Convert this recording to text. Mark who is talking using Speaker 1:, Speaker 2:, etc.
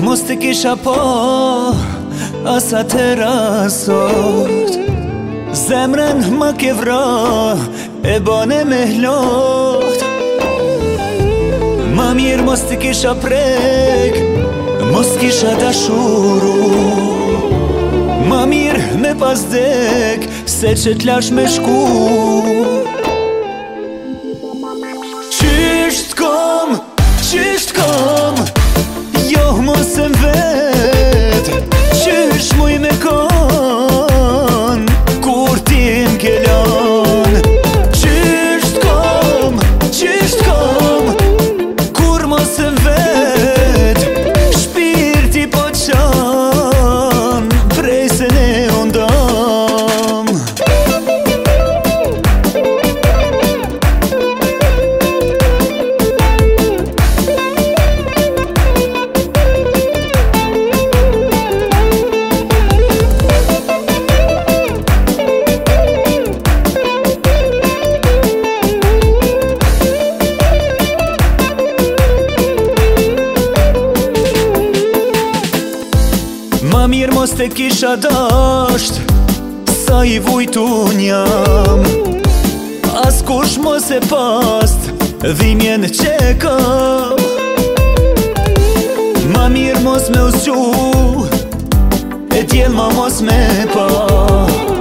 Speaker 1: mos të kisha po asa të rasot, zemrën ma ke vra e bane me hlot. Ma mirë mos të kisha prek, mos kisha dashuru. Ma mirë me pas dek, se që t'lash me shku. Qysht kom, jo mos e m'vet, qysh muj me kon, kur ti m'ke lan. Qysht kom, kur mos e m'vet, shpirti po qan, prej se ne undam. Ma mirë mos të kisha dasht, sa i vujtun jam. As kush mos e past, dhimjen që kam. Ma mirë mos me usqu, e t'jel ma mos me pa.